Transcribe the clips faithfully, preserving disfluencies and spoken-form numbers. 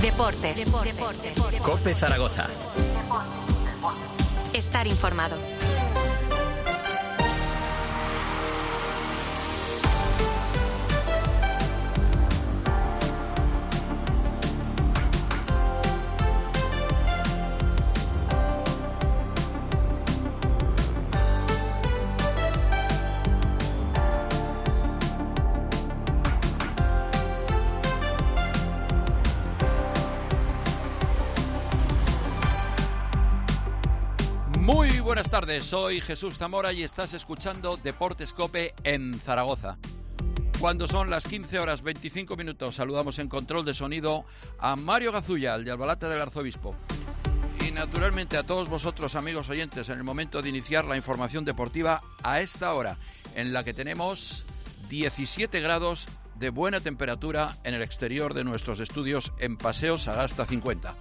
Deportes. Deportes. Deportes. COPE Zaragoza. Estar informado. Muy buenas tardes, soy Jesús Zamora y estás escuchando Deportes COPE en Zaragoza. Cuando son las quince horas veinticinco minutos, saludamos en control de sonido a Mario Gazulla, el de Albalate del Arzobispo. Y naturalmente a todos vosotros, amigos oyentes, en el momento de iniciar la información deportiva a esta hora, en la que tenemos diecisiete grados de buena temperatura en el exterior de nuestros estudios en Paseo Sagasta cincuenta.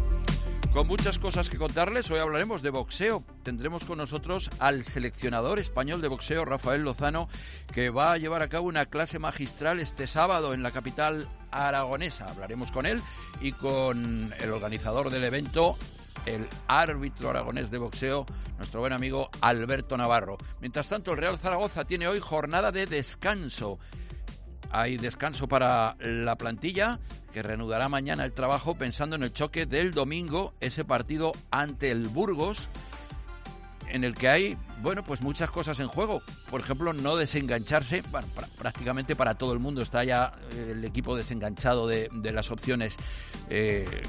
Con muchas cosas que contarles, hoy hablaremos de boxeo. Tendremos con nosotros al seleccionador español de boxeo, Rafael Lozano, que va a llevar a cabo una clase magistral este sábado en la capital aragonesa. Hablaremos con él y con el organizador del evento, el árbitro aragonés de boxeo, nuestro buen amigo Alberto Navarro. Mientras tanto, el Real Zaragoza tiene hoy jornada de descanso. Hay descanso para la plantilla, que reanudará mañana el trabajo pensando en el choque del domingo, ese partido ante el Burgos, en el que hay, bueno, pues muchas cosas en juego. Por ejemplo, no desengancharse. Bueno, pra- prácticamente para todo el mundo está ya eh, el equipo desenganchado de, de las opciones eh,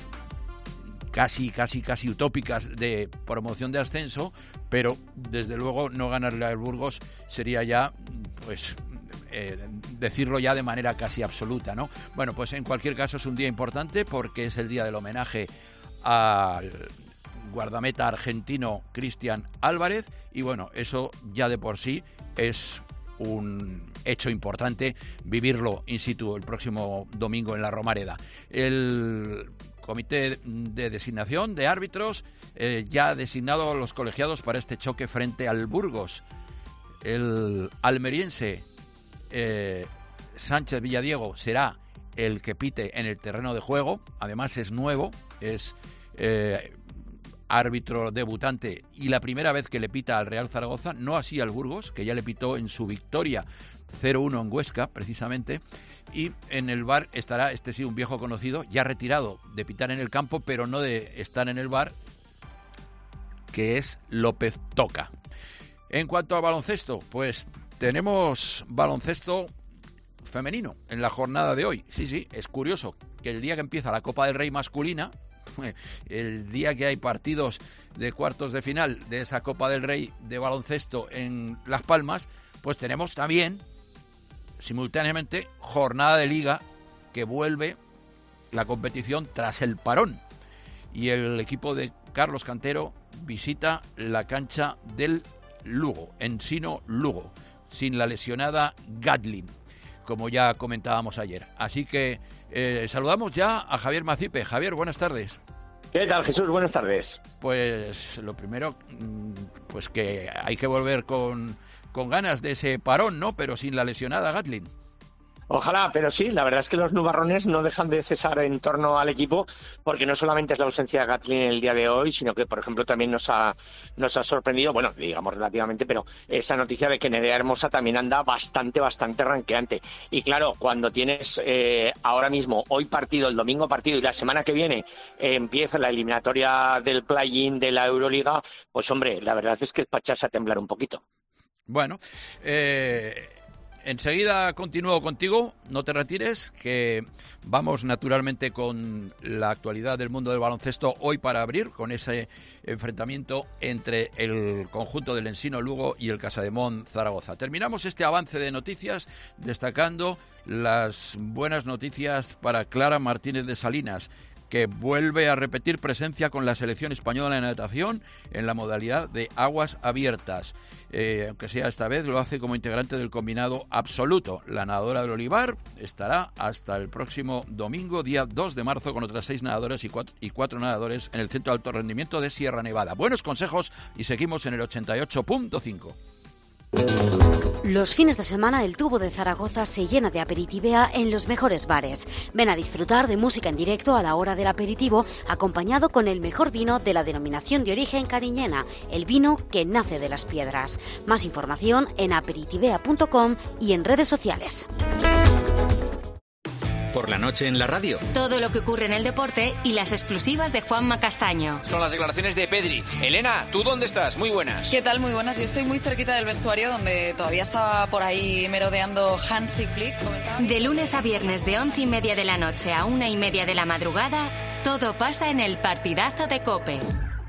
casi, casi, casi utópicas de promoción de ascenso, pero desde luego no ganarle al Burgos sería ya, pues... Eh, decirlo ya de manera casi absoluta, ¿no? Bueno, pues en cualquier caso es un día importante porque es el día del homenaje al guardameta argentino Cristian Álvarez y bueno, eso ya de por sí es un hecho importante vivirlo in situ el próximo domingo en la Romareda. El comité de designación de árbitros eh, ya ha designado a los colegiados para este choque frente al Burgos. El almeriense Eh, Sánchez Villadiego será el que pite en el terreno de juego. Además es nuevo, es eh, árbitro debutante y la primera vez que le pita al Real Zaragoza, no así al Burgos, que ya le pitó en su victoria cero uno en Huesca precisamente, y en el V A R estará, este sí, un viejo conocido, ya retirado de pitar en el campo, pero no de estar en el V A R, que es López Toca. En cuanto al baloncesto, pues tenemos baloncesto femenino en la jornada de hoy. Sí, sí, es curioso que el día que empieza la Copa del Rey masculina, el día que hay partidos de cuartos de final de esa Copa del Rey de baloncesto en Las Palmas, pues tenemos también, simultáneamente, jornada de liga que vuelve la competición tras el parón. Y el equipo de Carlos Cantero visita la cancha del Lugo, Ensino Lugo, sin la lesionada Gatlin, como ya comentábamos ayer. Así que eh, saludamos ya a Javier Macipe. Javier, buenas tardes. ¿Qué tal, Jesús? Buenas tardes. Pues lo primero, pues que hay que volver con, con ganas de ese parón, ¿no? Pero sin la lesionada Gatlin. Ojalá, pero sí, la verdad es que los nubarrones no dejan de cesar en torno al equipo, porque no solamente es la ausencia de Gatlin el día de hoy, sino que, por ejemplo, también nos ha nos ha sorprendido, bueno, digamos relativamente, pero esa noticia de que Nerea Hermosa también anda bastante, bastante ranqueante. Y claro, cuando tienes eh, ahora mismo, hoy partido, el domingo partido, y la semana que viene eh, empieza la eliminatoria del play-in de la Euroliga, pues hombre, la verdad es que es para echarse a temblar un poquito. Bueno, eh... enseguida continúo contigo, no te retires, que vamos naturalmente con la actualidad del mundo del baloncesto hoy para abrir, con ese enfrentamiento entre el conjunto del Ensino Lugo y el Casademont Zaragoza. Terminamos este avance de noticias destacando las buenas noticias para Clara Martínez de Salinas, que vuelve a repetir presencia con la selección española de natación en la modalidad de aguas abiertas. Eh, aunque sea esta vez, lo hace como integrante del combinado absoluto. La nadadora del Olivar estará hasta el próximo domingo, día dos de marzo, con otras seis nadadoras y cuatro, y cuatro nadadores en el Centro de Alto Rendimiento de Sierra Nevada. Buenos consejos y seguimos en el ochenta y ocho punto cinco. Los fines de semana el Tubo de Zaragoza se llena de aperitivea en los mejores bares. Ven a disfrutar de música en directo a la hora del aperitivo, acompañado con el mejor vino de la denominación de origen cariñena, el vino que nace de las piedras. Más información en aperitivea punto com y en redes sociales. Por la noche en la radio. Todo lo que ocurre en el deporte y las exclusivas de Juanma Castaño. Son las declaraciones de Pedri. Elena, ¿tú dónde estás? Muy buenas. ¿Qué tal? Muy buenas. Yo estoy muy cerquita del vestuario donde todavía estaba por ahí merodeando Hansi Flick. De lunes a viernes de once y media de la noche a una y media de la madrugada, todo pasa en el partidazo de COPE.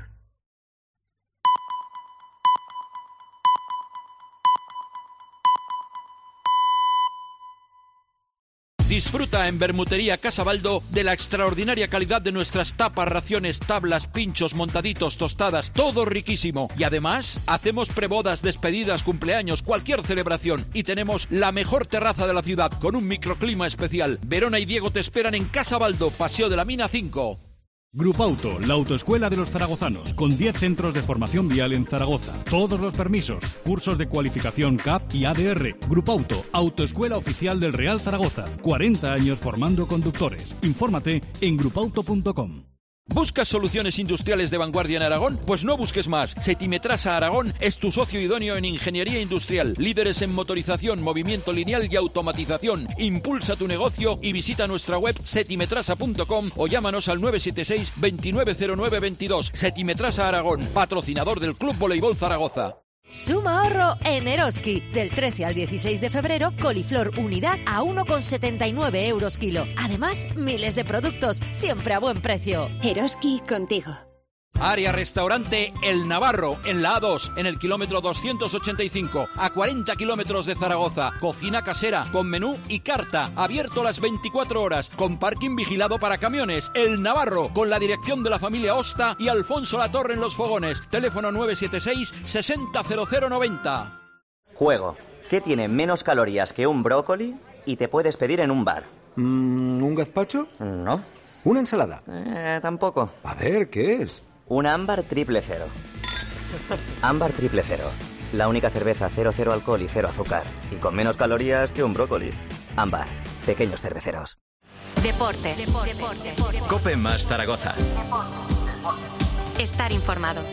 Disfruta en Bermutería Casa Baldo de la extraordinaria calidad de nuestras tapas, raciones, tablas, pinchos, montaditos, tostadas, todo riquísimo. Y además, hacemos prebodas, despedidas, cumpleaños, cualquier celebración. Y tenemos la mejor terraza de la ciudad con un microclima especial. Verona y Diego te esperan en Casa Baldo, Paseo de la Mina cinco. Grupauto, la autoescuela de los zaragozanos, con diez centros de formación vial en Zaragoza. Todos los permisos, cursos de cualificación C A P y A D R. Grupauto, autoescuela oficial del Real Zaragoza. cuarenta años formando conductores. Infórmate en grupauto punto com. ¿Buscas soluciones industriales de vanguardia en Aragón? Pues no busques más. Setimetrasa Aragón es tu socio idóneo en ingeniería industrial. Líderes en motorización, movimiento lineal y automatización. Impulsa tu negocio y visita nuestra web setimetrasa punto com o llámanos al nueve siete seis, veintinueve cero nueve veintidós. Setimetrasa Aragón, patrocinador del Club Voleibol Zaragoza. Suma ahorro en Eroski. Del trece al dieciséis de febrero, coliflor unidad a uno con setenta y nueve euros kilo. Además, miles de productos, siempre a buen precio. Eroski contigo. Área Restaurante El Navarro, en la A dos, en el kilómetro doscientos ochenta y cinco, a cuarenta kilómetros de Zaragoza. Cocina casera, con menú y carta, abierto las veinticuatro horas, con parking vigilado para camiones. El Navarro, con la dirección de la familia Osta y Alfonso Latorre en los fogones. Teléfono nueve siete seis, sesenta cero cero noventa. Juego, ¿qué tiene menos calorías que un brócoli y te puedes pedir en un bar? Mm, ¿Un gazpacho? No. ¿Una ensalada? Eh, tampoco. A ver, ¿qué es? Un ámbar triple cero. Ámbar triple cero. La única cerveza cero cero alcohol y cero azúcar. Y con menos calorías que un brócoli. Ámbar. Pequeños cerveceros. Deportes. Deportes. Deportes. COPE más Zaragoza. Estar informado.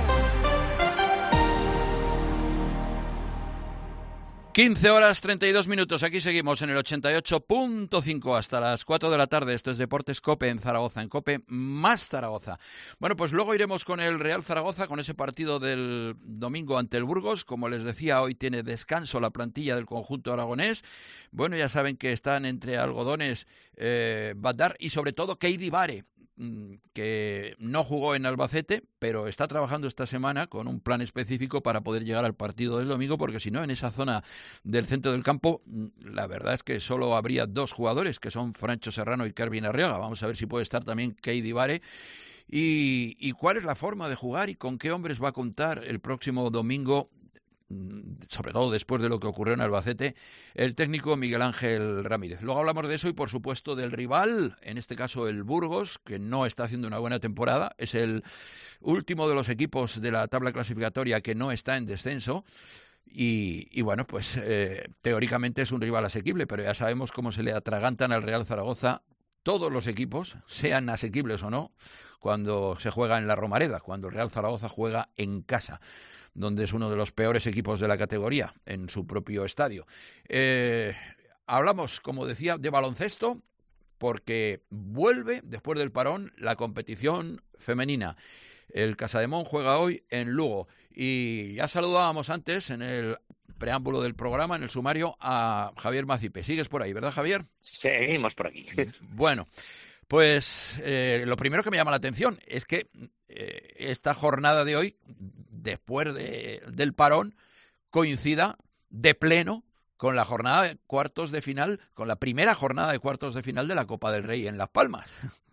quince horas treinta y dos minutos, aquí seguimos en el ochenta y ocho punto cinco hasta las cuatro de la tarde. Esto es Deportes COPE en Zaragoza, en COPE más Zaragoza. Bueno, pues luego iremos con el Real Zaragoza, con ese partido del domingo ante el Burgos. Como les decía, hoy tiene descanso la plantilla del conjunto aragonés. Bueno, ya saben que están entre algodones eh, Badar y sobre todo Keidi Bare, que no jugó en Albacete, pero está trabajando esta semana con un plan específico para poder llegar al partido del domingo, porque si no, en esa zona del centro del campo, la verdad es que solo habría dos jugadores, que son Francho Serrano y Kervin Arriaga. Vamos a ver si puede estar también Keidi Bare. Y, y cuál es la forma de jugar y con qué hombres va a contar el próximo domingo, sobre todo después de lo que ocurrió en Albacete, el técnico Miguel Ángel Ramírez. Luego hablamos de eso y por supuesto del rival, en este caso el Burgos, que no está haciendo una buena temporada, es el último de los equipos de la tabla clasificatoria que no está en descenso. Y, y bueno, pues eh, teóricamente es un rival asequible, pero ya sabemos cómo se le atragantan al Real Zaragoza todos los equipos, sean asequibles o no, cuando se juega en la Romareda, cuando el Real Zaragoza juega en casa, donde es uno de los peores equipos de la categoría, en su propio estadio. Eh, hablamos, como decía, de baloncesto, porque vuelve, después del parón, la competición femenina. El Casademón juega hoy en Lugo. Y ya saludábamos antes, en el preámbulo del programa, en el sumario, a Javier Macipe. ¿Sigues por ahí, verdad, Javier? Seguimos por aquí. Bueno, pues eh, lo primero que me llama la atención es que eh, esta jornada de hoy, después de, del parón, coincida de pleno con la jornada de cuartos de final, con la primera jornada de cuartos de final de la Copa del Rey en Las Palmas.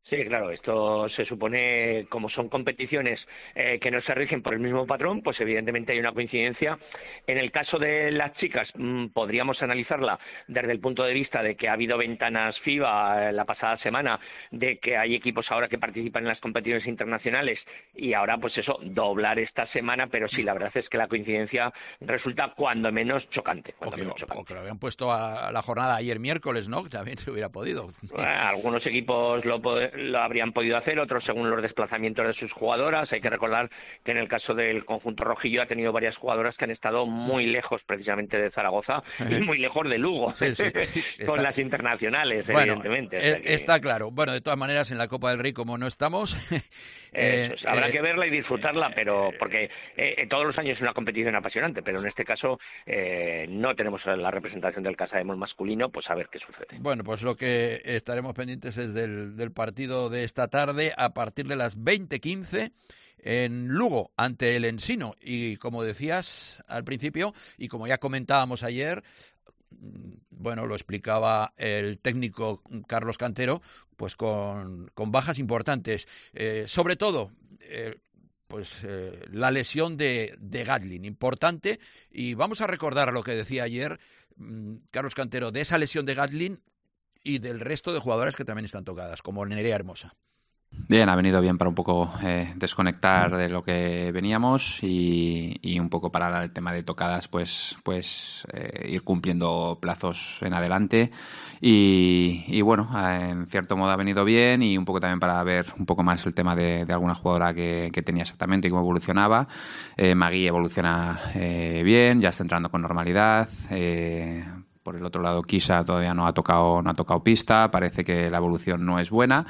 Sí, claro, esto se supone, como son competiciones eh, que no se rigen por el mismo patrón, pues evidentemente hay una coincidencia. En el caso de las chicas, mmm, podríamos analizarla desde el punto de vista de que ha habido ventanas FIBA eh, la pasada semana, de que hay equipos ahora que participan en las competiciones internacionales y ahora, pues eso, doblar esta semana, pero sí, la verdad es que la coincidencia resulta cuando menos chocante. Cuando o, que, menos chocante. o que lo habían puesto a la jornada ayer miércoles, ¿no? Que también se hubiera podido. Bueno, algunos equipos lo lo habrían podido hacer, otros según los desplazamientos de sus jugadoras. Hay que recordar que en el caso del conjunto rojillo ha tenido varias jugadoras que han estado muy lejos precisamente de Zaragoza y muy lejos de Lugo, sí, sí, sí. Con está... las internacionales, bueno, evidentemente. O sea que... Está claro. Bueno, de todas maneras, en la Copa del Rey, como no estamos... Eso es. Habrá eh, que verla y disfrutarla, pero porque eh, todos los años es una competición apasionante, pero en este caso eh, no tenemos la representación del Casademón masculino, pues a ver qué sucede. Bueno, pues lo que estaremos pendientes es del, del partido de esta tarde a partir de las veinte quince en Lugo ante el Ensino, y como decías al principio y como ya comentábamos ayer, bueno, lo explicaba el técnico Carlos Cantero, pues con, con bajas importantes, eh, sobre todo eh, pues eh, la lesión de, de Gatlin, importante, y vamos a recordar lo que decía ayer mmm, Carlos Cantero de esa lesión de Gatlin y del resto de jugadoras que también están tocadas, como Nerea Hermosa. Bien, ha venido bien para un poco eh, desconectar de lo que veníamos y, y un poco para el tema de tocadas, pues pues eh, ir cumpliendo plazos en adelante y, y bueno, en cierto modo ha venido bien, y un poco también para ver un poco más el tema de, de alguna jugadora que, que tenía exactamente y cómo evolucionaba. eh, Magui evoluciona eh, bien, ya está entrando con normalidad. eh, Por el otro lado, Kisa todavía no ha tocado no ha tocado pista, parece que la evolución no es buena.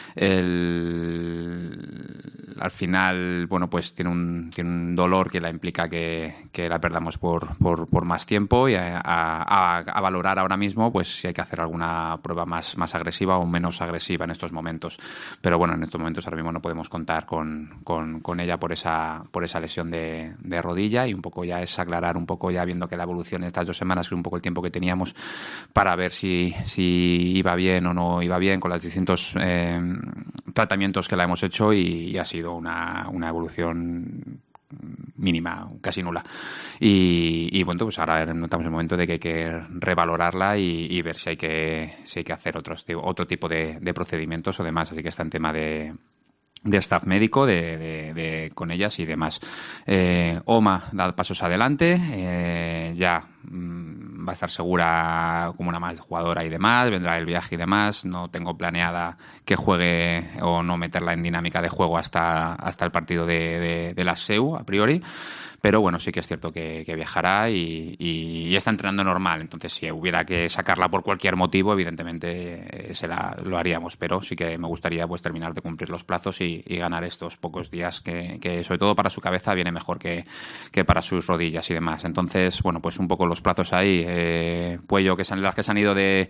El, al final, bueno, pues tiene un, tiene un dolor que la implica que, que la perdamos por, por, por más tiempo, y a, a, a valorar ahora mismo pues si hay que hacer alguna prueba más, más agresiva o menos agresiva en estos momentos. Pero bueno, en estos momentos ahora mismo no podemos contar con, con, con ella por esa, por esa lesión de, de rodilla, y un poco ya es aclarar un poco, ya viendo que la evolución en estas dos semanas, que es un poco el tiempo que teníamos para ver si, si iba bien o no iba bien con los distintos eh, tratamientos que la hemos hecho, y, y ha sido una, una evolución mínima, casi nula. Y, y bueno, pues ahora notamos el momento de que hay que revalorarla y, y ver si hay que, si hay que hacer otros, otro tipo de, de procedimientos o demás. Así que está en tema de de staff médico de, de, de con ellas y demás. eh, Oma da pasos adelante, eh, ya mmm, va a estar segura como una más jugadora y demás, vendrá el viaje y demás. No tengo planeada que juegue o no meterla en dinámica de juego hasta, hasta el partido de, de, de la S E U a priori, pero bueno, sí que es cierto que, que viajará y, y, y está entrenando normal. Entonces, si hubiera que sacarla por cualquier motivo, evidentemente eh, se la, lo haríamos, pero sí que me gustaría pues terminar de cumplir los plazos y, y ganar estos pocos días que, que sobre todo para su cabeza viene mejor que, que para sus rodillas y demás. Entonces, bueno, pues un poco los plazos ahí. eh, Puello, que son las que se han ido de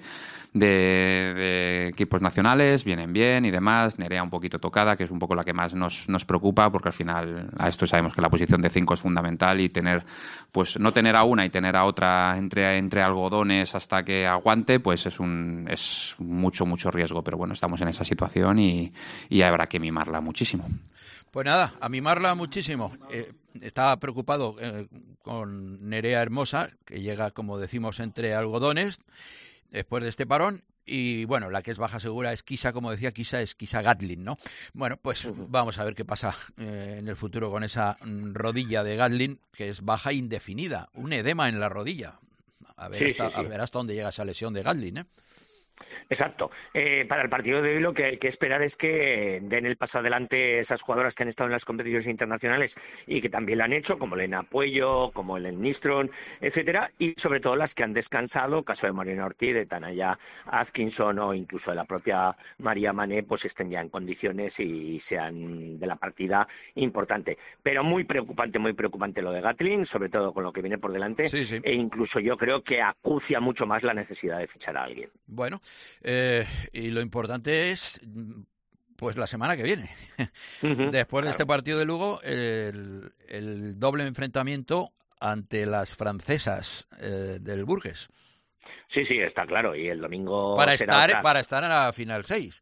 De, de equipos nacionales, vienen bien y demás. Nerea un poquito tocada, que es un poco la que más nos, nos preocupa, porque al final a esto sabemos que la posición de cinco es fundamental, y tener, pues no tener a una y tener a otra entre, entre algodones hasta que aguante, pues es un es mucho, mucho riesgo. Pero bueno, estamos en esa situación y, y habrá que mimarla muchísimo. Pues nada, a mimarla muchísimo. Eh, estaba preocupado eh, con Nerea Hermosa, que llega, como decimos, entre algodones después de este parón, y bueno, la que es baja segura es Kisa, como decía, Kisa es Kisa Gatlin, ¿no? Bueno, pues uh-huh. vamos a ver qué pasa eh, en el futuro con esa rodilla de Gatlin, que es baja indefinida, un edema en la rodilla. A ver, sí, hasta, sí, sí. A ver hasta dónde llega esa lesión de Gatlin, ¿eh? Exacto. Eh, para el partido de hoy lo que hay que esperar es que den el paso adelante esas jugadoras que han estado en las competiciones internacionales y que también lo han hecho, como Lena Puello, como Ellen Nystrom, etcétera, y sobre todo las que han descansado, caso de Marina Ortiz, de Tanaya Atkinson o incluso de la propia María Mané, pues estén ya en condiciones y sean de la partida importante. Pero muy preocupante, muy preocupante lo de Gatlin, sobre todo con lo que viene por delante, sí, sí. E incluso yo creo que acucia mucho más la necesidad de fichar a alguien. Bueno, Eh, y lo importante es pues la semana que viene. Uh-huh, después claro. de este partido de Lugo, el, el doble enfrentamiento ante las francesas eh, del Burges. Sí, sí, está claro, y el domingo para será estar otra... para estar en la final seis.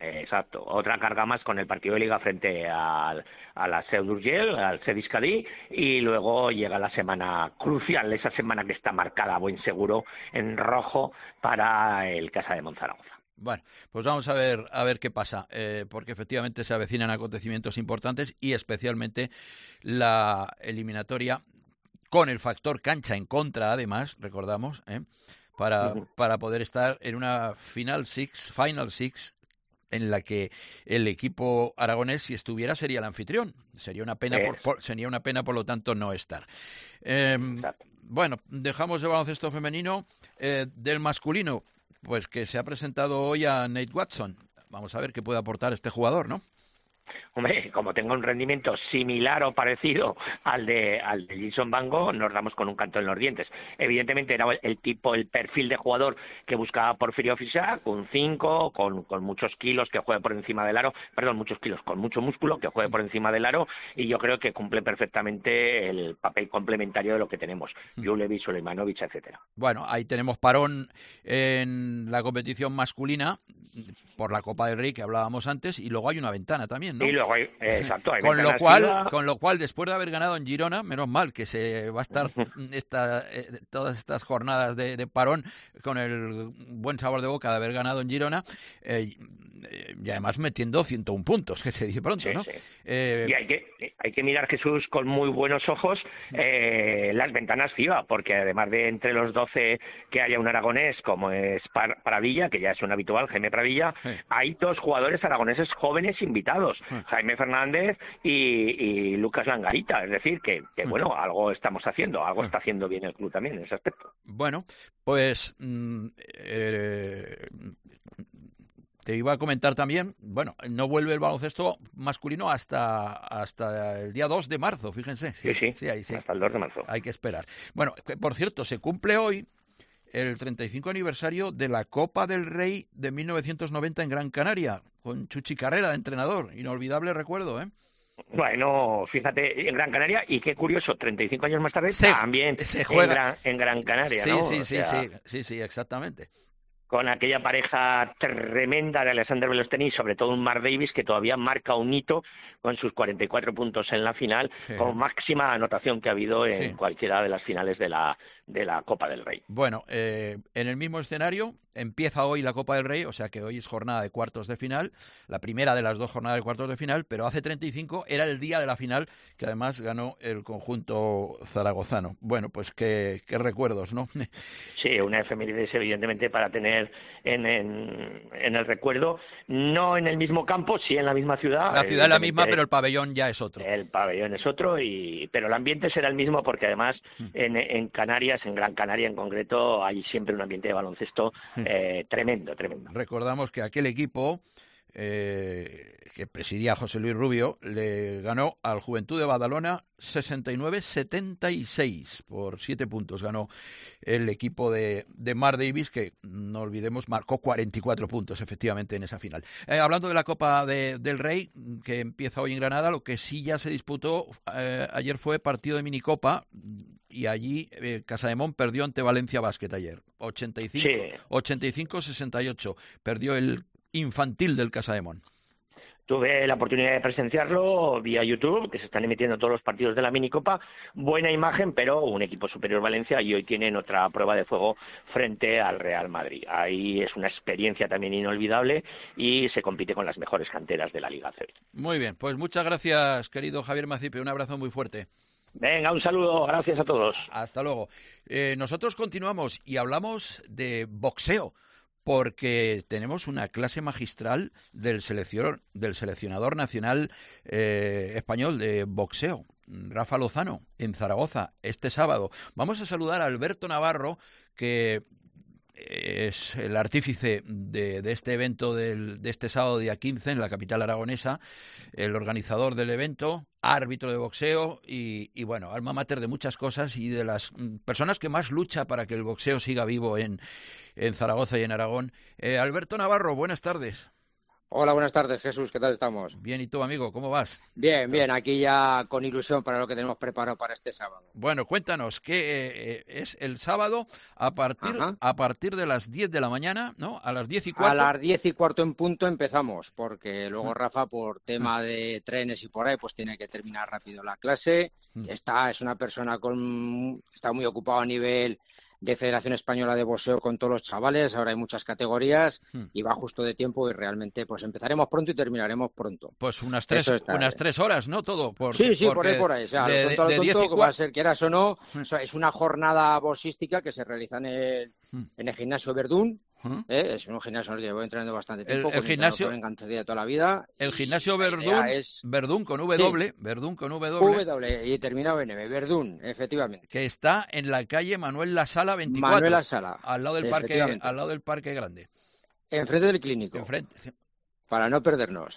Exacto, otra carga más con el partido de Liga frente al, a la Seu d'Urgell, al Cedis Cadí, y luego llega la semana crucial, esa semana que está marcada, buen seguro, en rojo para el Casa de Monzaragoza. Bueno, pues vamos a ver a ver qué pasa, eh, porque efectivamente se avecinan acontecimientos importantes y especialmente la eliminatoria con el factor cancha en contra, además, recordamos, ¿eh? para, uh-huh. para poder estar en una Final Six, Final Six, en la que el equipo aragonés, si estuviera, sería el anfitrión. Sería una pena, por, por, sería una pena por lo tanto, no estar. Eh, bueno, dejamos el baloncesto femenino. Eh, del masculino, pues que se ha presentado hoy a Nate Watson. Vamos a ver qué puede aportar este jugador, ¿no? Hombre, como tenga un rendimiento similar o parecido al de al de Jason Bango, nos damos con un canto en los dientes. Evidentemente era el tipo, el perfil de jugador que buscaba Porfirio Fisac, un cinco, con, con muchos kilos, que juegue por encima del aro, perdón, muchos kilos, con mucho músculo, que juegue por encima del aro, y yo creo que cumple perfectamente el papel complementario de lo que tenemos, Julevic, Suleimanovic, etcétera. Bueno, ahí tenemos parón en la competición masculina por la Copa del Rey que hablábamos antes, y luego hay una ventana también, ¿no? Y luego hay, eh, exacto, hay con lo ventanas cual, FIBA. con lo cual, después de haber ganado en Girona, menos mal que se va a estar esta, eh, todas estas jornadas de, de parón con el buen sabor de boca de haber ganado en Girona, eh, y además metiendo ciento uno puntos, que se dice pronto, Sí, ¿no? sí. Eh, Y hay que, hay que mirar, Jesús, con muy buenos ojos eh, las ventanas FIBA, porque además de entre los doce que haya un aragonés, como es Par- Pradilla, que ya es un habitual, Jaime Pradilla, Sí. hay dos jugadores aragoneses jóvenes invitados, Jaime Fernández y, y Lucas Langarita. Es decir, que, que bueno, algo estamos haciendo, algo está haciendo bien el club también en ese aspecto. Bueno, pues mm, eh, te iba a comentar también, bueno, no vuelve el baloncesto masculino hasta hasta el día dos de marzo, fíjense. Sí, sí, sí, ahí sí. hasta el dos de marzo. Hay que esperar. Bueno, que, por cierto, se cumple hoy el treinta y cinco aniversario de la Copa del Rey de mil novecientos noventa en Gran Canaria, con Chuchi Carrera de entrenador. Inolvidable recuerdo, ¿eh? Bueno, fíjate, en Gran Canaria, y qué curioso, treinta y cinco años más tarde, Se- también se juega. En, Gran, en Gran Canaria, Sí, ¿no? sí, O sí, sea, sí, sí, sí, exactamente. con aquella pareja tremenda de Alexander Belosteni y sobre todo un Mark Davis que todavía marca un hito con sus cuarenta y cuatro puntos en la final, Sí. con máxima anotación que ha habido en Sí. cualquiera de las finales de la, de la Copa del Rey. Bueno, eh, en el mismo escenario empieza hoy la Copa del Rey, o sea que hoy es jornada de cuartos de final, la primera de las dos jornadas de cuartos de final, pero hace treinta y cinco era el día de la final, que además ganó el conjunto zaragozano. Bueno, pues qué, qué recuerdos, ¿no? Sí, una efemérides evidentemente para tener en, en, en el recuerdo, no en el mismo campo, sí en la misma ciudad. La ciudad es la misma, evidentemente. pero el pabellón ya es otro. El pabellón es otro, y pero el ambiente será el mismo porque además en, en Canarias, en Gran Canaria en concreto, hay siempre un ambiente de baloncesto eh, tremendo, tremendo. Recordamos que aquel equipo eh, que presidía José Luis Rubio le ganó al Juventud de Badalona sesenta y nueve setenta y seis por siete puntos. Ganó el equipo de, de Mark Davis, que no olvidemos marcó cuarenta y cuatro puntos efectivamente en esa final. Eh, hablando de la Copa de, del Rey, que empieza hoy en Granada, lo que sí ya se disputó eh, ayer fue partido de minicopa, y allí eh, Casademón perdió ante Valencia Basket ayer, ochenta y cinco, Sí. ochenta y cinco sesenta y ocho. Perdió el infantil del Casademón. Tuve la oportunidad de presenciarlo vía YouTube, que se están emitiendo todos los partidos de la minicopa. Buena imagen, pero un equipo superior Valencia, y hoy tienen otra prueba de fuego frente al Real Madrid. Ahí es una experiencia también inolvidable y se compite con las mejores canteras de la Liga C B. Muy bien, pues muchas gracias, querido Javier Macipe. Un abrazo muy fuerte. Venga, un saludo, gracias a todos. Hasta luego. Eh, nosotros continuamos y hablamos de boxeo, porque tenemos una clase magistral del seleccionador, del seleccionador nacional eh, español de boxeo, Rafa Lozano, en Zaragoza, este sábado. Vamos a saludar a Alberto Navarro, que es el artífice de, de este evento del, de este sábado día quince en la capital aragonesa, el organizador del evento, árbitro de boxeo y, y bueno, alma mater de muchas cosas y de las personas que más lucha para que el boxeo siga vivo en, en Zaragoza y en Aragón. Eh, Alberto Navarro, buenas tardes. Hola, buenas tardes, Jesús, ¿qué tal estamos? Bien, ¿y tú, amigo? ¿Cómo vas? Bien, bien, aquí ya con ilusión para lo que tenemos preparado para este sábado. Bueno, cuéntanos, ¿qué eh, es el sábado a partir, a partir de las diez de la mañana, ¿no? A las diez y cuarto. A las diez y cuarto en punto empezamos, porque luego Rafa, por tema de trenes y por ahí, pues tiene que terminar rápido la clase. Está, es una persona con, está muy ocupado a nivel de Federación Española de Boxeo con todos los chavales, ahora hay muchas categorías hmm. y va justo de tiempo y realmente pues empezaremos pronto y terminaremos pronto. Pues unas tres, unas tres horas, ¿no? Todo. Porque, sí, sí, porque por ahí, por ahí. O sea, de, lo tonto, de, lo de tonto, como va a ser quieras o no, hmm. es una jornada boxística que se realiza en el, hmm. en el gimnasio Verdún. ¿Mm? ¿Eh? Es un gimnasio en el que voy entrenando bastante tiempo, el, el con gimnasio con enganchería de toda la vida. El gimnasio Verdún, es... Verdún con W, sí. Verdún con W. W y terminado en M, Verdún, efectivamente. Que está en la calle Manuel La Sala veinticuatro. Manuel La Sala. Al lado del parque, al lado del Parque Grande. Enfrente del clínico. Enfrente, sí. Para no perdernos.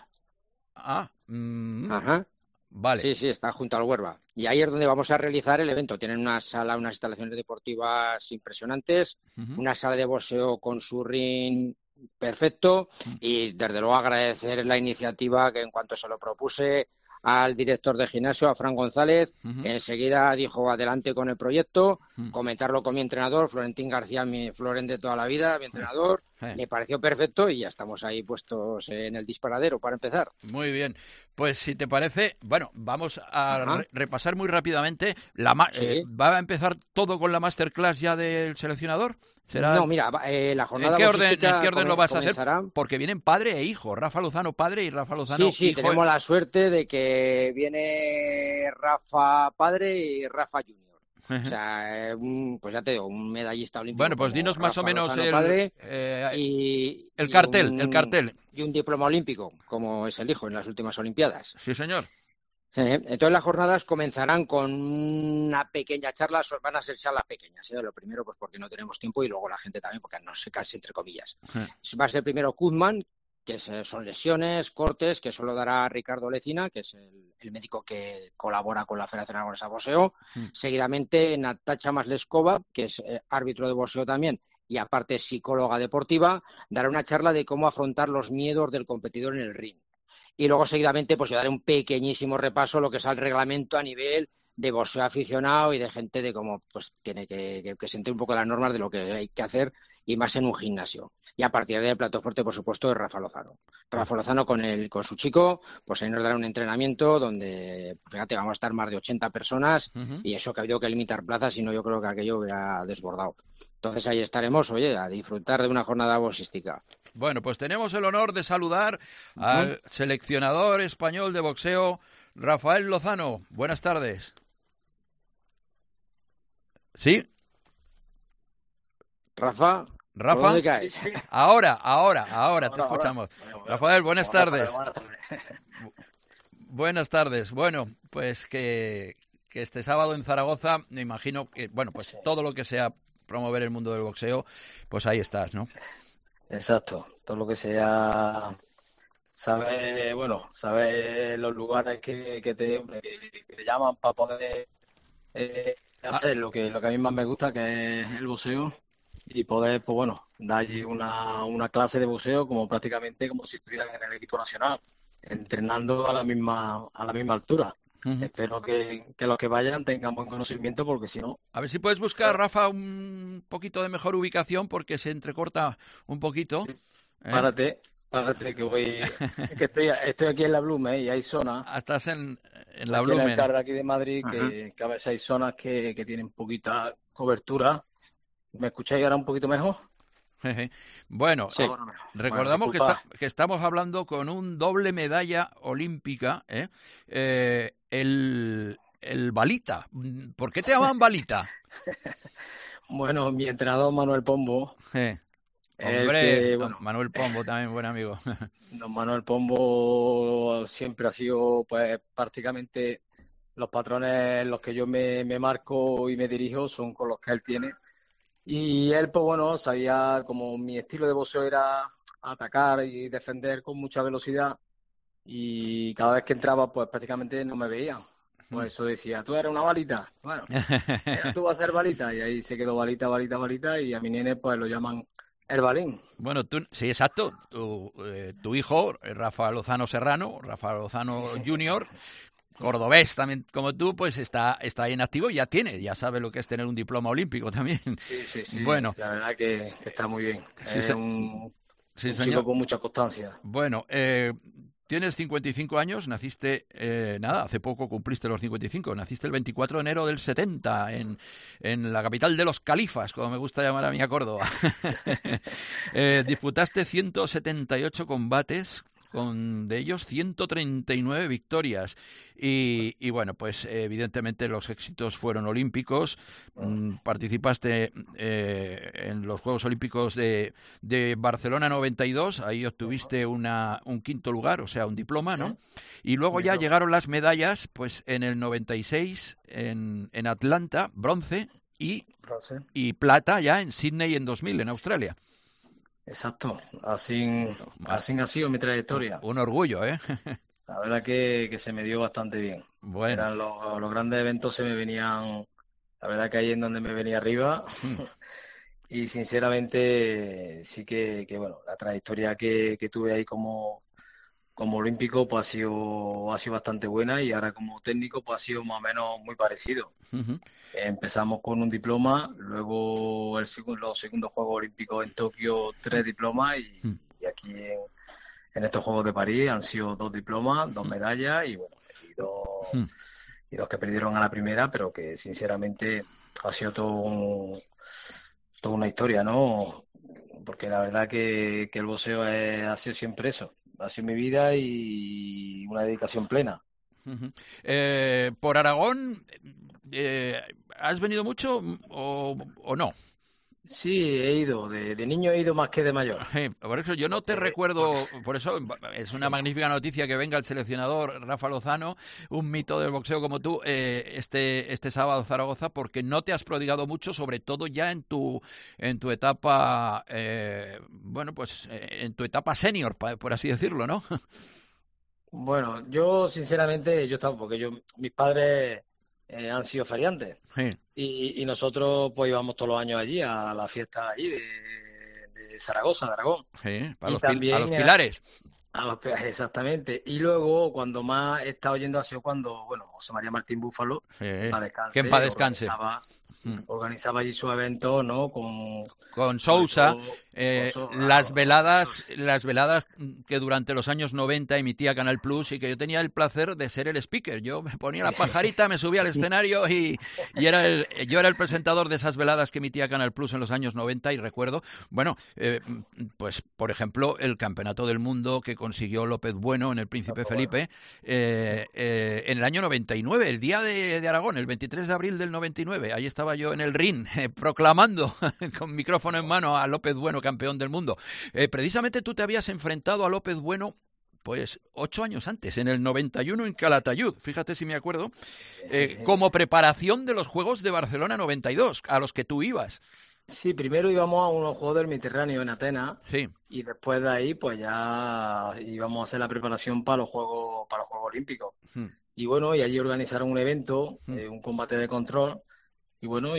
Ah, mm, ajá. Vale. Sí, sí, está junto al Huerva. Y ahí es donde vamos a realizar el evento. Tienen una sala, unas instalaciones deportivas impresionantes, uh-huh. una sala de boxeo con su ring perfecto uh-huh. y desde luego agradecer la iniciativa que en cuanto se lo propuse al director de gimnasio, a Fran González, uh-huh. enseguida dijo adelante con el proyecto, uh-huh. comentarlo con mi entrenador, Florentín García, mi Floren de toda la vida, mi entrenador, uh-huh. me pareció perfecto y ya estamos ahí puestos en el disparadero para empezar. Muy bien, pues si te parece, bueno, vamos a re- repasar muy rápidamente, la ma- sí. eh, ¿va a empezar todo con la masterclass ya del seleccionador? ¿Será... No, mira, eh, la jornada ¿En qué orden, ¿en qué orden lo vas comenzará... a hacer? Porque vienen padre e hijo, Rafa Lozano padre y Rafa Lozano hijo. Sí, sí, hijo... tenemos la suerte de que viene Rafa padre y Rafa junior. O sea, un, pues ya te digo, un medallista olímpico. Bueno, pues dinos más Rafa o menos Lozano el, padre eh, y, el y cartel, un, el cartel. Y un diploma olímpico, como es el hijo en las últimas Olimpiadas. Sí, señor. Sí, entonces las jornadas comenzarán con una pequeña charla, van a ser charlas pequeñas, ¿eh? Lo primero pues porque no tenemos tiempo y luego la gente también porque no se canse entre comillas. Sí. Va a ser primero Kuzman, que son lesiones, cortes, que solo dará Ricardo Lecina, que es el, el médico que colabora con la Federación Aragonesa de Boxeo. Mm. Seguidamente Natacha Masleskova, que es eh, árbitro de boxeo también y aparte psicóloga deportiva, dará una charla de cómo afrontar los miedos del competidor en el ring. Y luego seguidamente pues yo daré un pequeñísimo repaso a lo que es el reglamento a nivel de boxeo aficionado y de gente de cómo pues tiene que, que, que se entre un poco las normas de lo que hay que hacer y más en un gimnasio. Y a partir del plato fuerte, por supuesto, de Rafa Lozano. Rafa Lozano con el, con su chico, pues ahí nos dará un entrenamiento donde, fíjate, vamos a estar más de ochenta personas uh-huh. y eso que ha habido que limitar plazas, si no yo creo que aquello hubiera desbordado. Entonces ahí estaremos, oye, a disfrutar de una jornada boxística. Bueno, pues tenemos el honor de saludar uh-huh. al seleccionador español de boxeo, Rafael Lozano. Buenas tardes. ¿Sí? Rafa. Rafa. ¿Dónde caes? Ahora, ahora, ahora, te ahora, escuchamos. Ahora. Bueno, bueno, Rafael, buenas buenas tardes. tardes, buenas tardes. Buenas tardes. Bueno, pues que, que este sábado en Zaragoza, me imagino que, bueno, pues sí. todo lo que sea promover el mundo del boxeo, pues ahí estás, ¿no? Exacto, todo lo que sea, saber, bueno, saber los lugares que, que, te, que te llaman para poder eh, hacer ah. lo que lo que a mí más me gusta, que es el boxeo, y poder, pues bueno, dar allí una, una clase de boxeo como prácticamente como si estuvieran en el equipo nacional, entrenando a la misma a la misma altura. Uh-huh. Espero que, que los que vayan tengan buen conocimiento, porque si no... A ver si puedes buscar, Rafa, un poquito de mejor ubicación, porque se entrecorta un poquito. Sí. ¿Eh? Párate, párate, que voy... que estoy, estoy aquí en la Blume, ¿eh? Y hay zonas... Ah, estás en, en la aquí Blume. En el de aquí de Madrid, que, que a veces hay zonas que, que tienen poquita cobertura. ¿Me escucháis ahora un poquito mejor? Bueno, sí. eh, recordamos bueno, que, está, que estamos hablando con un doble medalla olímpica, ¿eh? Eh, el, el Balita. ¿Por qué te llaman Balita? Bueno, mi entrenador Manuel Pombo. Eh. Hombre, que, bueno, Manuel Pombo también, buen amigo. Don Manuel Pombo siempre ha sido, pues, prácticamente los patrones en los que yo me, me marco y me dirijo son con los que él tiene. Y él, pues bueno, sabía, como mi estilo de boxeo era atacar y defender con mucha velocidad, y cada vez que entraba, pues prácticamente no me veía. Pues eso decía, tú eres una balita. Bueno, tú vas a ser balita. Y ahí se quedó balita, balita, balita, y a mi nene, pues lo llaman El Balín. Bueno, tú, sí, exacto. Tu, eh, tu hijo, Rafa Lozano Serrano, Rafa Lozano junior, cordobés también como tú, pues está, está ahí en activo y ya tiene, ya sabe lo que es tener un diploma olímpico también. Sí, sí, sí. Bueno. La verdad que, que está muy bien. Sí, es se... un, sí, un señor. chico con mucha constancia. Bueno, eh, tienes cincuenta y cinco años, naciste, eh, nada, hace poco cumpliste los cincuenta y cinco, naciste el veinticuatro de enero del setenta en, en la capital de los califas, como me gusta llamar a mí a Córdoba. eh, disputaste ciento setenta y ocho combates, con de ellos ciento treinta y nueve victorias y, y bueno, pues evidentemente los éxitos fueron olímpicos. Mm, participaste eh, en los Juegos Olímpicos de, de Barcelona noventa y dos, ahí obtuviste una, un quinto lugar, o sea, un diploma, ¿no? Y luego ya llegaron las medallas, pues en el noventa y seis en, en Atlanta, bronce y, y plata ya en Sydney en dos mil, en Australia. Exacto, así, así ha sido mi trayectoria. Un orgullo, ¿eh? La verdad que, que se me dio bastante bien. Bueno. Eran los, los grandes eventos se me venían, la verdad que ahí en donde me venía arriba. Y sinceramente sí que, que bueno, la trayectoria que, que tuve ahí como, como olímpico pues ha sido, ha sido bastante buena y ahora como técnico pues ha sido más o menos muy parecido. Uh-huh. Empezamos con un diploma, luego el segundo, los segundos Juegos Olímpicos en Tokio, tres diplomas y, uh-huh. y aquí en, en estos Juegos de París han sido dos diplomas, dos medallas y bueno, y dos, uh-huh. y dos que perdieron a la primera, pero que sinceramente ha sido todo un, toda una historia, ¿no? Porque la verdad que, que el boxeo es, ha sido siempre eso, ha sido mi vida y una dedicación plena. Uh-huh. Eh, por Aragón, eh, ¿has venido mucho o, o no? Sí, he ido. De, de niño he ido más que de mayor. Eh, por eso yo no te recuerdo, por eso es una sí. magnífica noticia que venga el seleccionador Rafa Lozano, un mito del boxeo como tú, eh, este este sábado en Zaragoza, porque no te has prodigado mucho, sobre todo ya en tu en tu etapa, eh, bueno, pues en tu etapa senior, por así decirlo, ¿no? Bueno, yo sinceramente, yo estaba, porque yo mis padres eh, han sido feriantes. Sí. Y, y nosotros pues íbamos todos los años allí a la fiesta allí de, de Zaragoza, de Aragón. Sí, para y los, también, a los pilares. A los, exactamente. Y luego cuando más he estado yendo ha sido cuando, bueno, José María Martín Búfalo, sí. para descanse, que en paz descanse. Organizaba, mm. organizaba allí su evento, ¿no? Con, con Sousa, todo, eh, con Sousa, las claro, veladas, las veladas que durante los años noventa emitía Canal Plus y que yo tenía el placer de ser el speaker. Yo me ponía sí. la pajarita, me subía al escenario y, y era el, yo era el presentador de esas veladas que emitía Canal Plus en los años noventa y recuerdo, bueno, eh, pues por ejemplo el campeonato del mundo que consiguió López Bueno en el Príncipe López Felipe eh, eh, en el año noventa y nueve, el día de, de Aragón, el veintitrés de abril del noventa y nueve. Ahí estaba yo en el ring eh, proclamando con micrófono en mano a López Bueno campeón del mundo. Eh, precisamente tú te habías enfrentado a López Bueno pues ocho años antes, en el noventa y uno en Calatayud, fíjate si me acuerdo, eh, como preparación de los Juegos de Barcelona noventa y dos, a los que tú ibas. Sí, primero íbamos a unos Juegos del Mediterráneo en Atenas sí. y después de ahí pues ya íbamos a hacer la preparación para los Juegos, para los Juegos Olímpicos. Hmm. Y bueno, y allí organizaron un evento, hmm. eh, un combate de control y bueno,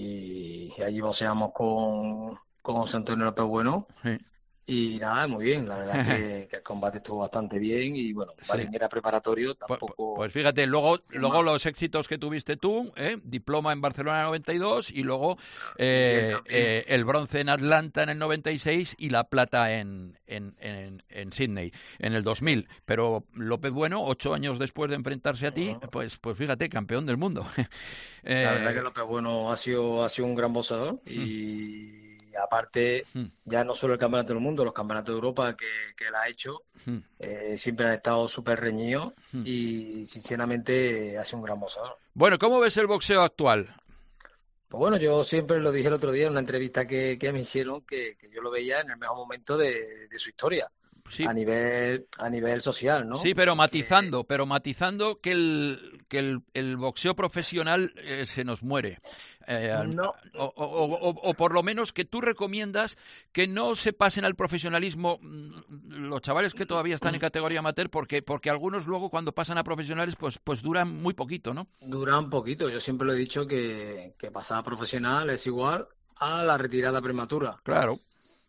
y, y allí boxeamos con, con José Antonio López Bueno. Sí. Y nada, muy bien, la verdad que, que el combate estuvo bastante bien y bueno, para sí. era preparatorio tampoco... Pues, pues fíjate, luego luego más. Los éxitos que tuviste tú, ¿eh? Diploma en Barcelona en noventa y dos y luego eh, eh, el bronce en Atlanta en el noventa y seis y la plata en, en, en, en Sydney en el dos mil. Sí. Pero López Bueno, ocho años después de enfrentarse a ti, uh-huh. pues pues fíjate, campeón del mundo. eh, la verdad que López Bueno ha sido, ha sido un gran boxeador y... Uh-huh. Y aparte, hmm. ya no solo el Campeonato del Mundo, los Campeonatos de Europa que, que él ha hecho, hmm. eh, siempre han estado súper reñidos hmm. y sinceramente ha sido un gran boxeador. Bueno, ¿cómo ves el boxeo actual? Pues bueno, yo siempre lo dije el otro día en una entrevista que, que me hicieron, que, que yo lo veía en el mejor momento de, de su historia. Sí. A nivel a nivel social, ¿no? Sí, pero matizando, que... pero matizando que el que el, el boxeo profesional eh, se nos muere. Eh, no. o, o, o, o por lo menos que tú recomiendas que no se pasen al profesionalismo los chavales que todavía están en categoría amateur, porque porque algunos luego cuando pasan a profesionales pues pues duran muy poquito, ¿no? Duran poquito. Yo siempre lo he dicho que, que pasar a profesional es igual a la retirada prematura. Claro.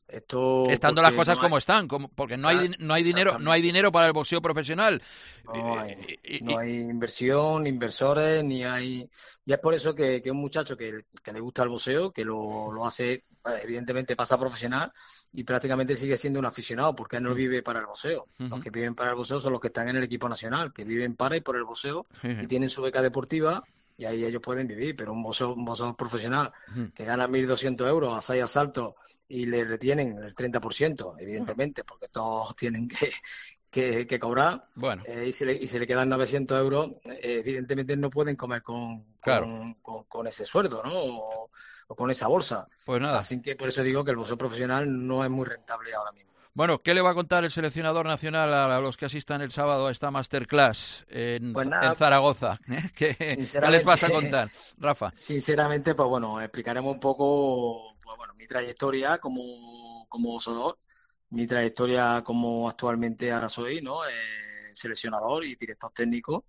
Esto estando las cosas no como hay... están, como, porque no hay no hay dinero no hay dinero para el boxeo profesional. No hay, y, y, no hay inversión, ni inversores, ni hay. Y es por eso que, que un muchacho que, que le gusta el boxeo, que lo, lo hace, evidentemente pasa profesional y prácticamente sigue siendo un aficionado, porque él no vive para el boxeo. Uh-huh. Los que viven para el boxeo son los que están en el equipo nacional, que viven para y por el boxeo uh-huh. y tienen su beca deportiva. Y ahí ellos pueden vivir, pero un boxeador, un boxeador profesional uh-huh. que gana mil doscientos euros a seis asaltos y le retienen el treinta por ciento, evidentemente, uh-huh. porque todos tienen que, que, que cobrar, bueno. eh, y, se le, y se le quedan novecientos euros, eh, evidentemente no pueden comer con, claro. con, con, con ese sueldo, ¿no? O, o con esa bolsa. Pues nada. Así que por eso digo que el boxeo profesional no es muy rentable ahora mismo. Bueno, ¿qué le va a contar el seleccionador nacional a los que asistan el sábado a esta masterclass en, pues nada, en Zaragoza? ¿Qué, ¿Qué les vas a contar, Rafa? Sinceramente, pues bueno, explicaremos un poco pues bueno, mi trayectoria como, como boxeador, mi trayectoria como actualmente ahora soy, ¿no? Eh, seleccionador y director técnico,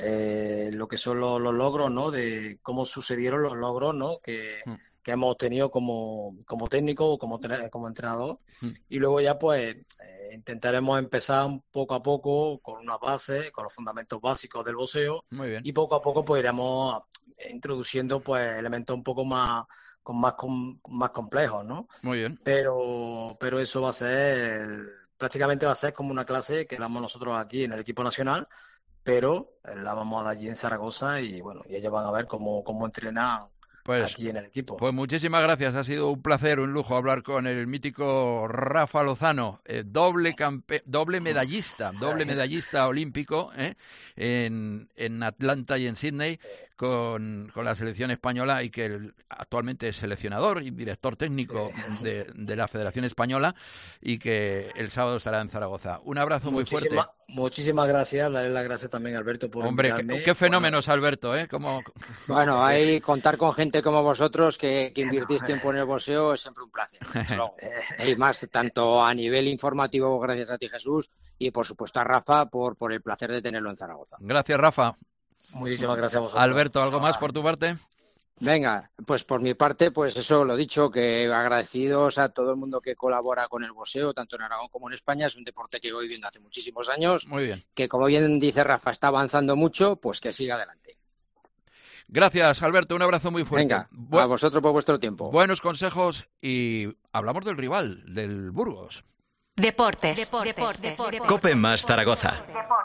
eh, lo que son los, los logros, ¿no? De cómo sucedieron los logros, ¿no? Que... Hmm. que hemos tenido como, como técnico o como, como entrenador mm. y luego ya pues eh, intentaremos empezar poco a poco con una base, con los fundamentos básicos del boxeo. Muy bien. Y poco a poco pues iremos introduciendo pues elementos un poco más con más con, más complejos, ¿no? Muy bien. Pero pero eso va a ser prácticamente va a ser como una clase que damos nosotros aquí en el equipo nacional, pero la vamos a dar allí en Zaragoza y bueno, y ellos van a ver cómo cómo entrenan Pues, aquí en el equipo. Pues muchísimas gracias, ha sido un placer, un lujo hablar con el mítico Rafa Lozano, eh, doble campe doble medallista, doble medallista olímpico ¿eh? en, en Atlanta y en Sydney con, con la selección española y que el, actualmente es seleccionador y director técnico de, de la Federación Española y que el sábado estará en Zaragoza. Un abrazo muy Muchísima, fuerte. Muchísimas gracias, darle las gracias también a Alberto por Hombre, invitarme. qué, qué fenómenos, bueno. Alberto, ¿eh? Como... Bueno, ahí contar con gente como vosotros que, que invirtís tiempo en el boxeo es siempre un placer. Y más, tanto a nivel informativo, gracias a ti, Jesús, y por supuesto a Rafa por, por el placer de tenerlo en Zaragoza. Gracias, Rafa. Muchísimas gracias a vosotros. Alberto, ¿algo más por tu parte? Venga, pues por mi parte, pues eso, lo dicho, que agradecidos a todo el mundo que colabora con el boxeo, tanto en Aragón como en España. Es un deporte que voy viendo hace muchísimos años. Muy bien. Que, como bien dice Rafa, está avanzando mucho, pues que siga adelante. Gracias, Alberto, un abrazo muy fuerte. Venga, Bu- a vosotros por vuestro tiempo. Buenos consejos y hablamos del rival, del Burgos. Deportes. Deportes. Deportes. Deportes. Cope más Zaragoza.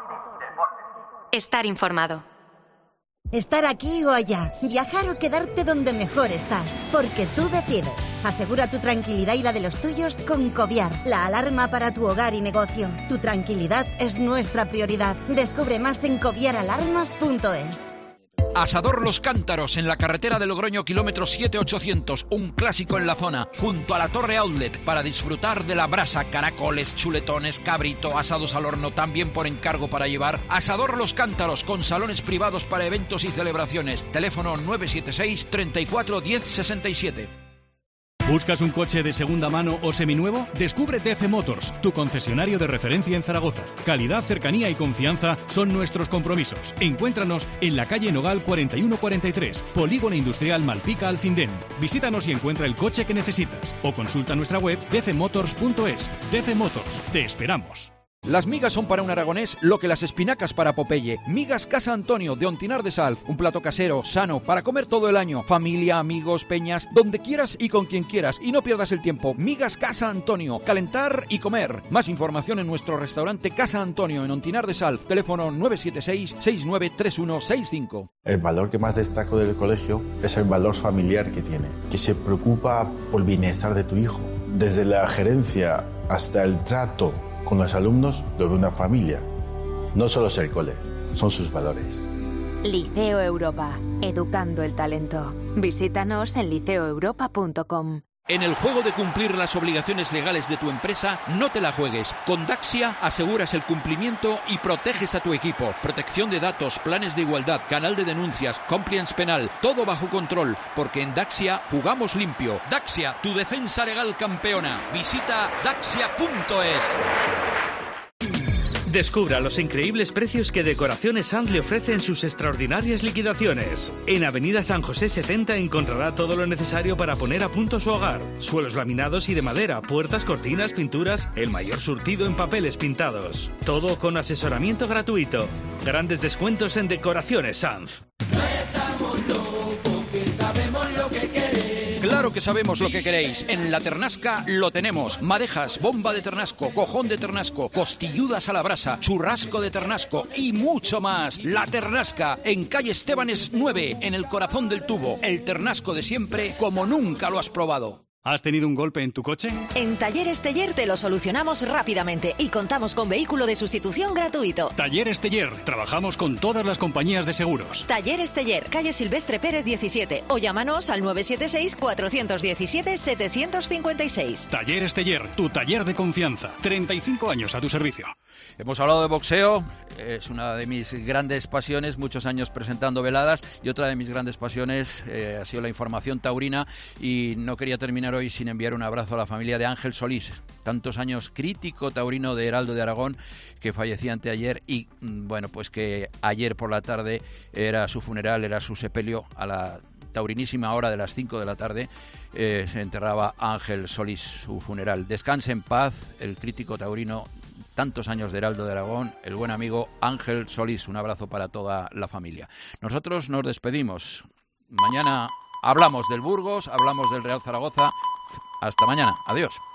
Estar informado. Estar aquí o allá, viajar o quedarte donde mejor estás, porque tú decides. Asegura tu tranquilidad y la de los tuyos con Coviar, la alarma para tu hogar y negocio. Tu tranquilidad es nuestra prioridad. Descubre más en coviar alarmas punto es. Asador Los Cántaros, en la carretera de Logroño, kilómetro siete ochocientos, un clásico en la zona, junto a la Torre Outlet, para disfrutar de la brasa, caracoles, chuletones, cabrito, asados al horno, también por encargo para llevar. Asador Los Cántaros, con salones privados para eventos y celebraciones. Teléfono nueve siete seis, treinta y cuatro, diez sesenta y siete. ¿Buscas un coche de segunda mano o seminuevo? Descubre D C Motors, tu concesionario de referencia en Zaragoza. Calidad, cercanía y confianza son nuestros compromisos. Encuéntranos en la calle Nogal cuarenta y uno cuarenta y tres, Polígono Industrial Malpica Alfindén. Visítanos y encuentra el coche que necesitas. O consulta nuestra web d c motors punto es. D C Motors, te esperamos. Las migas son para un aragonés lo que las espinacas para Popeye. Migas Casa Antonio de Ontinar de Salf, un plato casero, sano, para comer todo el año. Familia, amigos, peñas, donde quieras y con quien quieras. Y no pierdas el tiempo. Migas Casa Antonio, calentar y comer. Más información en nuestro restaurante Casa Antonio en Ontinar de Salf. Teléfono nueve siete seis, seis nueve tres uno seis cinco. El valor que más destaco del colegio es el valor familiar que tiene, que se preocupa por el bienestar de tu hijo. Desde la gerencia hasta el trato con los alumnos de una familia. No solo es el cole, son sus valores. Liceo Europa, educando el talento. Visítanos en liceo europa punto com. En el juego de cumplir las obligaciones legales de tu empresa, no te la juegues. Con Daxia aseguras el cumplimiento y proteges a tu equipo. Protección de datos, planes de igualdad, canal de denuncias, compliance penal, todo bajo control, porque en Daxia jugamos limpio. Daxia, tu defensa legal campeona. Visita daxia punto es. Descubra los increíbles precios que Decoraciones Sanz le ofrece en sus extraordinarias liquidaciones. En Avenida San José setenta encontrará todo lo necesario para poner a punto su hogar. Suelos laminados y de madera, puertas, cortinas, pinturas, el mayor surtido en papeles pintados. Todo con asesoramiento gratuito. Grandes descuentos en Decoraciones Sanz. Claro que sabemos lo que queréis. En La Ternasca lo tenemos. Madejas, bomba de ternasco, cojón de ternasco, costilludas a la brasa, churrasco de ternasco y mucho más. La Ternasca, en calle Estebanes nueve, en el corazón del tubo. El ternasco de siempre, como nunca lo has probado. ¿Has tenido un golpe en tu coche? En Talleres Teller te lo solucionamos rápidamente y contamos con vehículo de sustitución gratuito. Talleres Teller. Trabajamos con todas las compañías de seguros. Talleres Teller, calle Silvestre Pérez diecisiete o llámanos al nueve siete seis, cuatro uno siete, siete cinco seis. Talleres Teller, tu taller de confianza. treinta y cinco años a tu servicio. Hemos hablado de boxeo, es una de mis grandes pasiones, muchos años presentando veladas, y otra de mis grandes pasiones eh, ha sido la información taurina, y no quería terminar hoy sin enviar un abrazo a la familia de Ángel Solís, tantos años crítico taurino de Heraldo de Aragón, que fallecía anteayer, y bueno, pues que ayer por la tarde era su funeral, era su sepelio. A la taurinísima hora de las cinco de la tarde eh, se enterraba Ángel Solís, su funeral. Descanse en paz el crítico taurino, tantos años de Heraldo de Aragón, el buen amigo Ángel Solís. Un abrazo para toda la familia. Nosotros nos despedimos. Mañana hablamos del Burgos, hablamos del Real Zaragoza. Hasta mañana. Adiós.